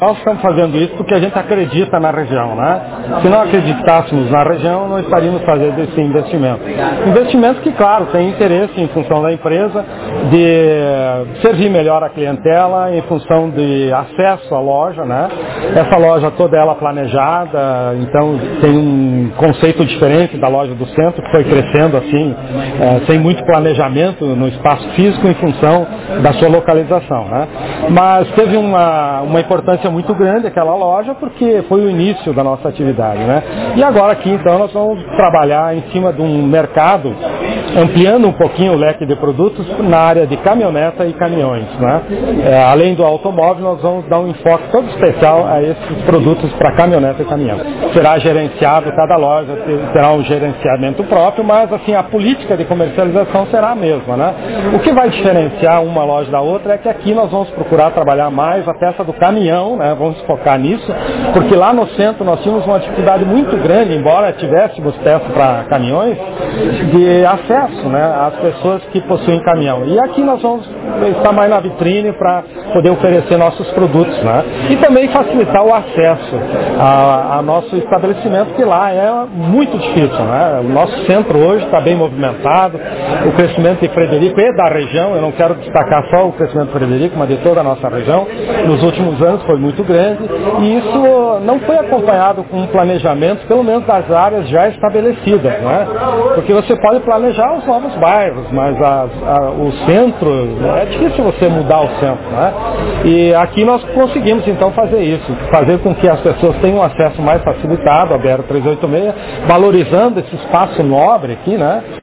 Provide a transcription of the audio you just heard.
Nós estamos fazendo isso porque a gente acredita na região, né? Se não acreditássemos na região, não estaríamos fazendo esse investimento. Investimento que, claro, tem interesse em função da empresa de servir melhor a clientela, em função de acesso à loja, né? Essa loja toda ela planejada, então tem um conceito diferente da loja do centro, que foi crescendo assim, sem muito planejamento no espaço físico em função da sua localização, né? Mas teve uma importância muito grande aquela loja, porque foi o início da nossa atividade, né? E agora aqui, então, nós vamos trabalhar em cima de um mercado, ampliando um pouquinho o leque de produtos na área de caminhoneta e caminhões, né? Além do automóvel, nós vamos dar um enfoque todo especial a esses produtos para caminhoneta e caminhão. Será gerenciado, cada loja terá um gerenciamento próprio, mas assim, a política de comercialização será a mesma, né? O que vai diferenciar uma loja da outra é que aqui nós vamos procurar trabalhar mais a peça do caminhão, né? Vamos focar nisso, porque lá no centro nós tínhamos uma dificuldade muito grande, embora tivéssemos peça para caminhões, de acesso, né, às pessoas que possuem caminhão. E aqui nós vamos estar mais na vitrine para poder oferecer nossos produtos, né? E também facilitar o acesso a nosso estabelecimento, que lá é muito difícil, né? O nosso centro hoje está bem movimentado, o crescimento de Frederico e da região, eu não quero destacar só o crescimento de Frederico, mas de toda a nossa região, nos últimos anos foi muito grande, e isso não foi acompanhado com um planejamento, pelo menos das áreas já estabelecidas, né? Porque você pode planejar os novos bairros, mas o centro, é difícil você mudar o centro, né? E aqui nós conseguimos então fazer isso, fazer com que as pessoas tenham acesso mais facilitado à BR-386, valorizando esse espaço nobre aqui, né?